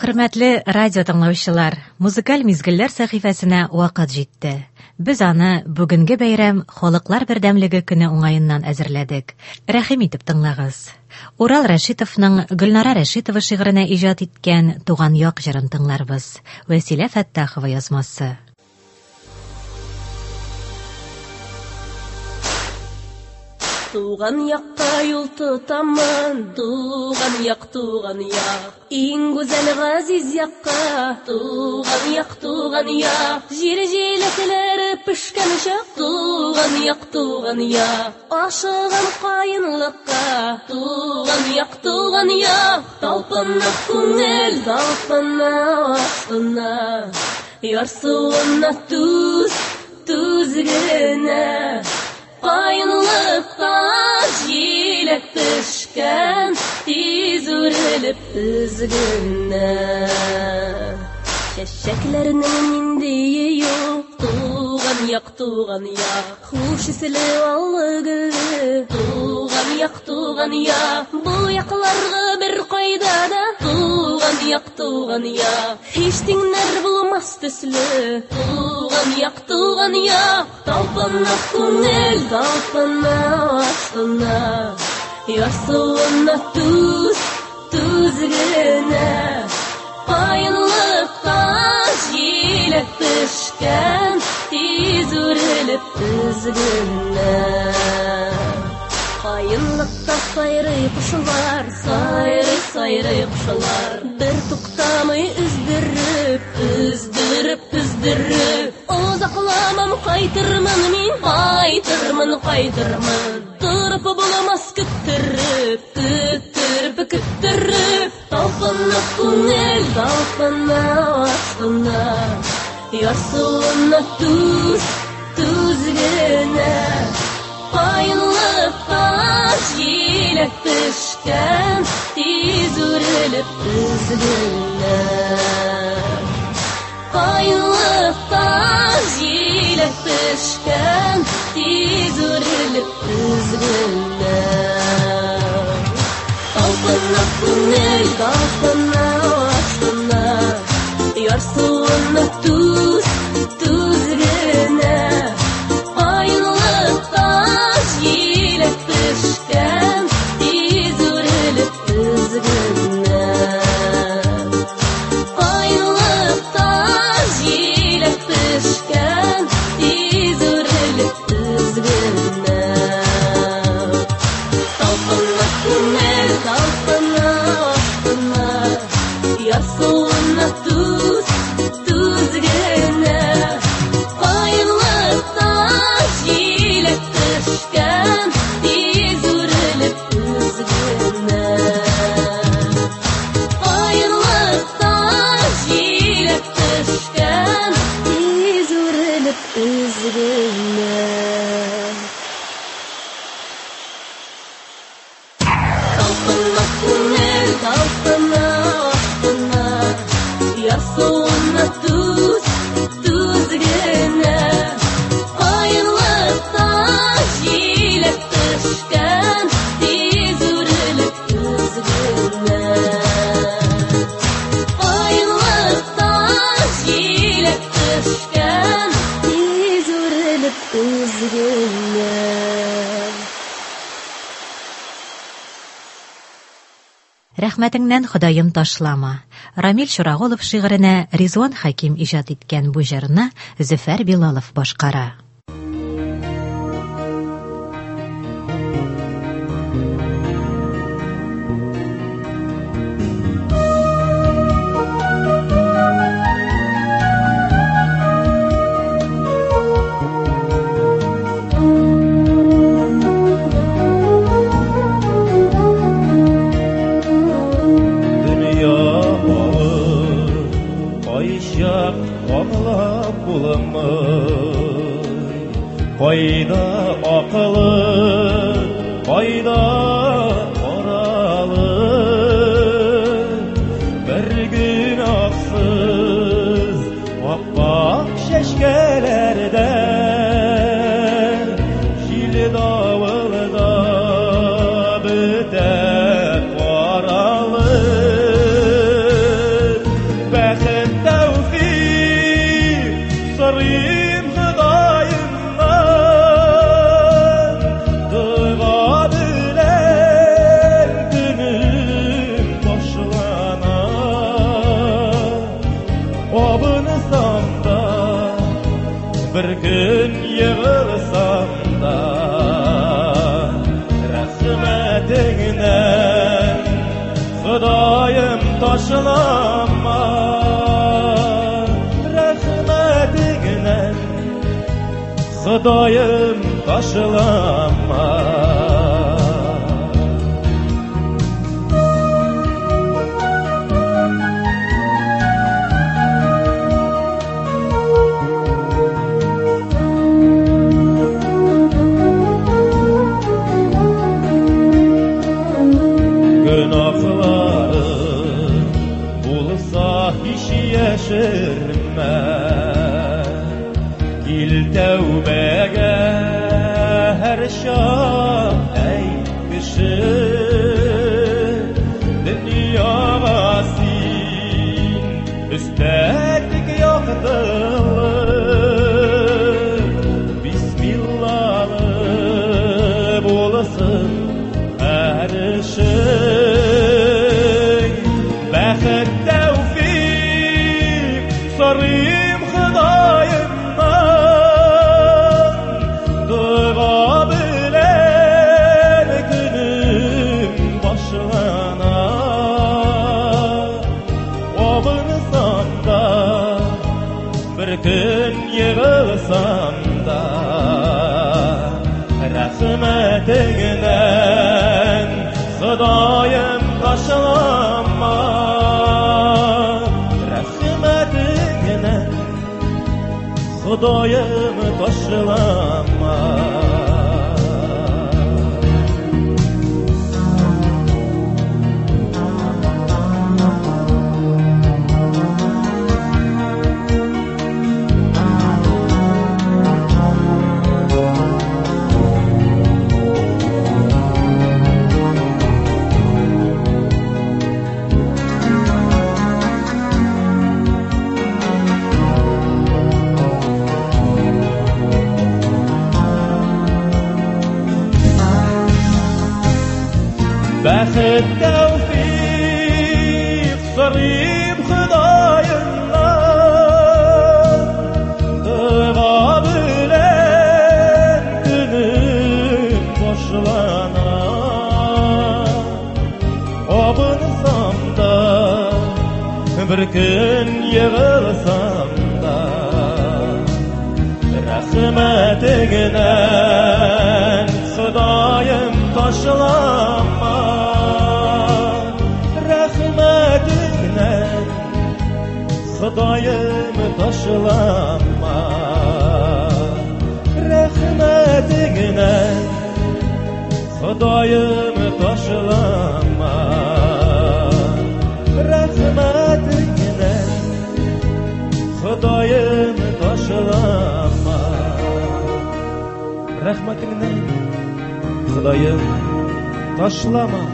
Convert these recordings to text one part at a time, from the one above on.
Хөрмәтле радио тыңлаучылар, музыкаль мизгелләр сәхифәсенә вакыт җитте. Без аны бүгенге бәйрәм Халыклар бердәмлеге көне уңаеннан әзерләдек. Рәхим итеп тыңлагыз. Урал Рәшитовның Гөлнара Рәшитова шигыренә иҗат иткән Туган як җырын тыңларбыз. Вәсилә Фәттахова язмасы. Туган якка юл тотамын, туган як, иң гүзәл газиз якка, туган як, җир җиләкләре пешкән чак, туган як, ашыган каенлыкка, туган як, талпынып күңел, талпына астына, ярсуына түз генә. Каенлыкка җиләк пешкән, тиз үрелеп үзгенә. Чәчәкләрнең миндие юк, туган як, хуш исле аллыгы, туган як, бу якларга бер кайда да, туган як, һич тиңнәр булмас төсле, туган як, талпына күңел, талпына астына, ярсуына түз генә. Каенлыкка җиләк пешкән, тиз үрелеп үзгенә. Каенлыкта сайрый кушлар, сайрый кушлар, бер туктамый үздереп, озакламам кайтырмын мин, торып булмас көттереп, талпына күңел, талпына астына, ярсуына түз генә. Каенлыкка җиләк пешкән, тиз үрелеп үзгенә. Каенлыкка җиләк пешкән, тиз үрелеп үзгенә. Талпына күңел, талпына астына, ярсуына түз генә. Каенлыкка җиләк пешкән, тиз үрелеп үзгенә. Каенлыкка җиләк пешкән, тиз үрелеп үзгенә. Талпына күңел, талпына астына, ярсуына түз генә. Каенлыкка җиләк пешкән, тиз үрелеп үзгенә. Каенлыкка җиләк пешкән, тиз үрелеп үзгенә. Талпына күңел, талпына астына, ярсуына түз генә. Каенлыкка җиләк пешкән, тиз үрелеп үзгенә. Каенлыкка җиләк пешкән, тиз үрелеп үзгенә. Рәхмәтеңнән Ходаем ташлама. Рамил Шурагулов шигыренә Ризван Хәким иҗат иткән бу җырны Зөфәр Билалов башкара. Кайда акылы, кайда каралы, бер гөнаһсыз ап-ак чәчкәләрдә, җил давылда бетә каралы. bir gün yığılsam da rahmetinden Xudoyim taşlama rahmetinden Xudoyim taşlama Yaşırma il tövbege her şah ey kişi dünyaya sin üstetlik yoktur Bismillah'ı bulasın her şey Bəxet Sarıyım Xudoyimdan Dua bilen günüm başlanar Obunsam da bir gün yığılsam da rahmetinden Xudoyim taşlamar Xudoyim taşlama Bəxet tevfik sarıyım Xudoyimdan Dua bilen günüm başlanar Obunsam da bir gün yığılsam da rahmetinden Xudoyim taşlama rahmetinden Xudoyim taşlama rahmetinden Xudoyim taşlama rahmetinden Xudoyim taşlama rahmetinden Xudoyim taşlama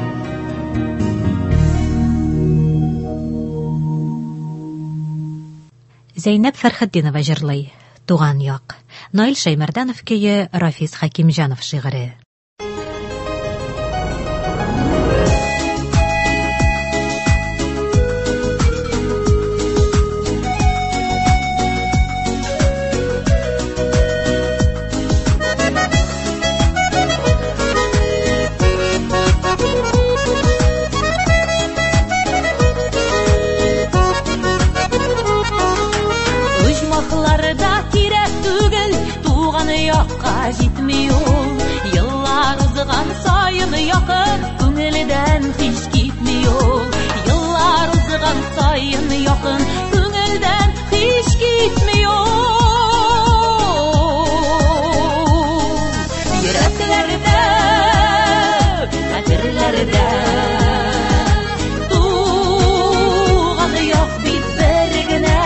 Зәйнәп Фәрхетдинова җырлый. Туган як. Наил Шәймәрдәнов көе, Рафис Хакимҗанов шигыре. Җитми ул еллар узган саен якын күңелдән һич китми ул еллар узган саен якын күңелдән һич китми ул йөрәкләрдә хәтерләрдә туган як бит бер генә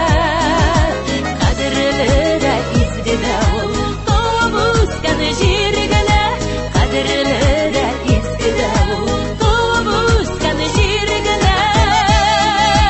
кадерле дә изге дә ул Җиргенә кадерле дә изге дә ул туып үскән җиргенә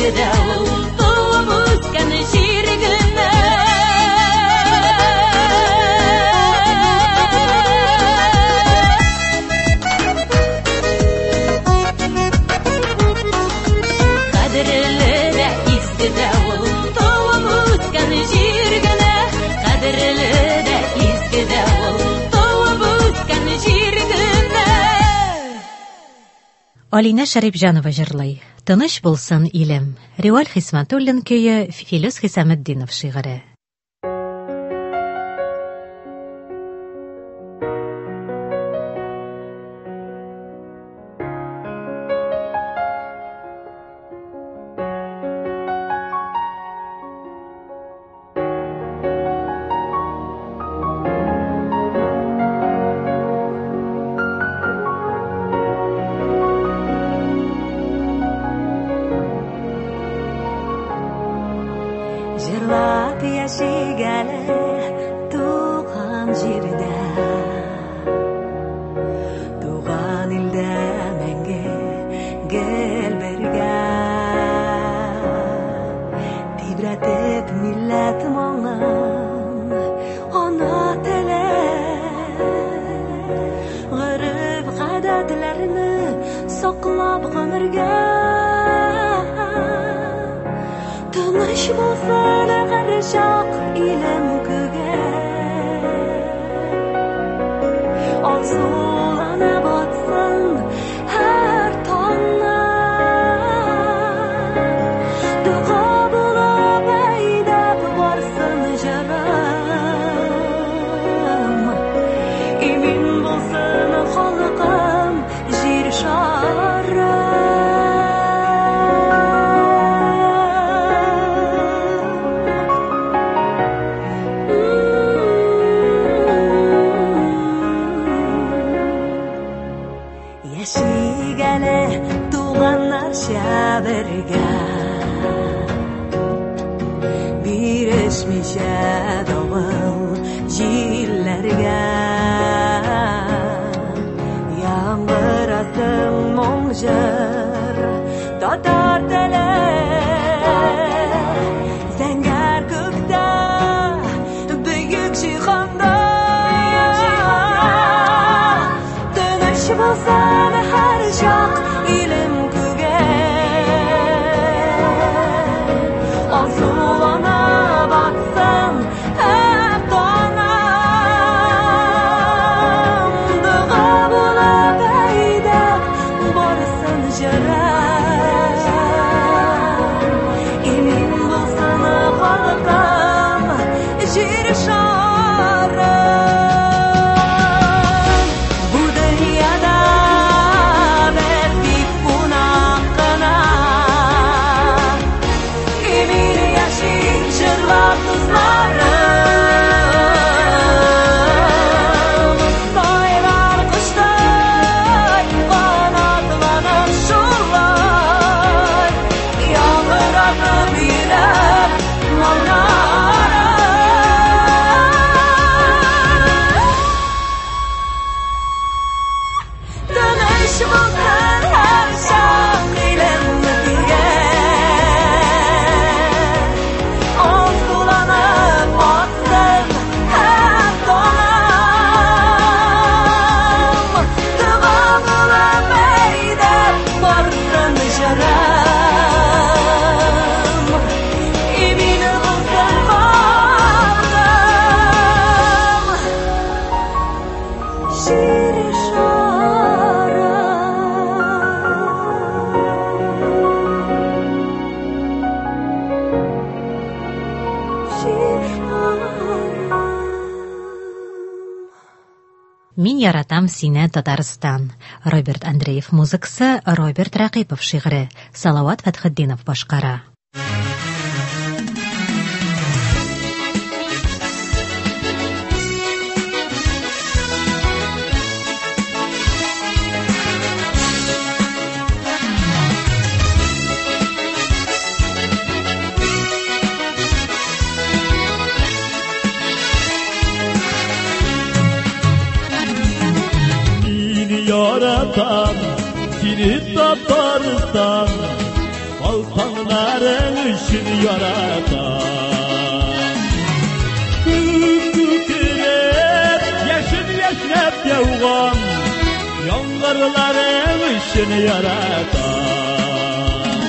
изге дә ул туып үскән җиргенә. Кадерле дә изге дә ул туып үскән җиргенә. Кадерле дә изге дә ул туып үскән җиргенә. Алина Шәрипҗанова җырлый. Тыныч булсын илем. Риваль Хисмәтуллин көе, Филүс Хисаметдинов шигыре. Жырлап яшигәле туган җирдә, туган илдә мәңге гел бергә. Тибрәтеп милләт моңын, ана теле, гырыф гадәтләрне саклап гомергә. Тыныч булсын әгәр чак илем күгә, алсулана батсын һәр таңна. Дуга булып әйдәп барсын җырым, имин булсын халкым җир шары. Яшигәле туганнарча бергә, бирешмичә давыл җилләргә. Яңгыратым моң җыр, татар теле, зәңгәр күктә, бөек җиһанда. Тыныч булсын һәр чак илем күгә, алсулана батсын һәр таңым. Дуга булып әйдәп барсын җырым, имин булсын халкым җир шары. Бу дөньяда без бик кунак кына, имин яшик җырлап дусларым. Сайлар коштай канатланып шулай, яңгыратып йөрәк моңнарым. Тыныч булсын һәр чак илем күгә, алсуланып батсын һәр таңым. Дуга булып әйдәп барсын җырым, имин булсын халкым җир шары. Җир шары. Мин яратам сине, Татарстан. Роберт Андреев музыкасы, Роберт Рәкыйпов шигыре. Салават Фәтхетдинов башкара. Yaratan, seni Tatarstan, halka Балдарың үшін яратам. Күкіреп, яшін-яшнәп яуған яңғырларың үшін яратам.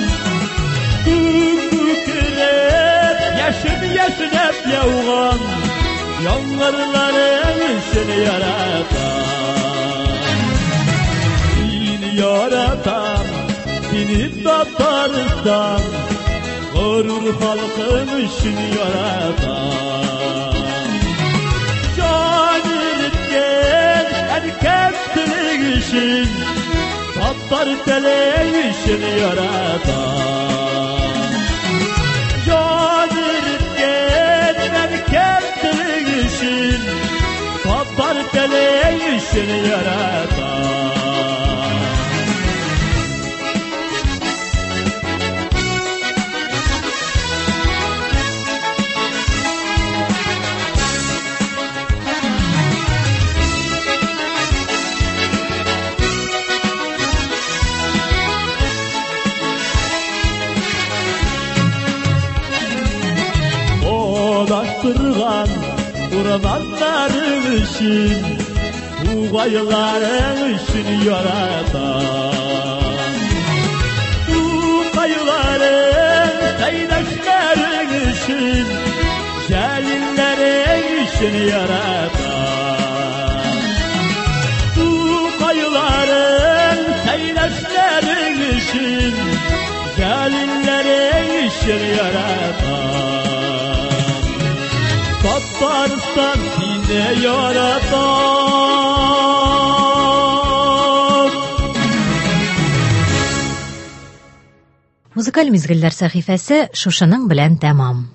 Күкіреп, яшін-яшнәп яуған яңғырларың үшін яратам. Сені яратам, сені Татарстан, ғұрур халқым үшін яратам. Can eritken erkeklik için, Tatar telek için yaratam. Can eritken erkeklik için, Tatar telek için yaratam. Dolaştırgan kurbanlarım için, Tuğaylarım için yaratam. Tuğaylarım seydaşlarım için, Celillerim için yaratam. Tuğaylarım seydaşlarım için, Celillerim için yaratam. Tatarstan seni yaratam. Музыкаль мизгелләр сәхифәсе шушының белән тәмам.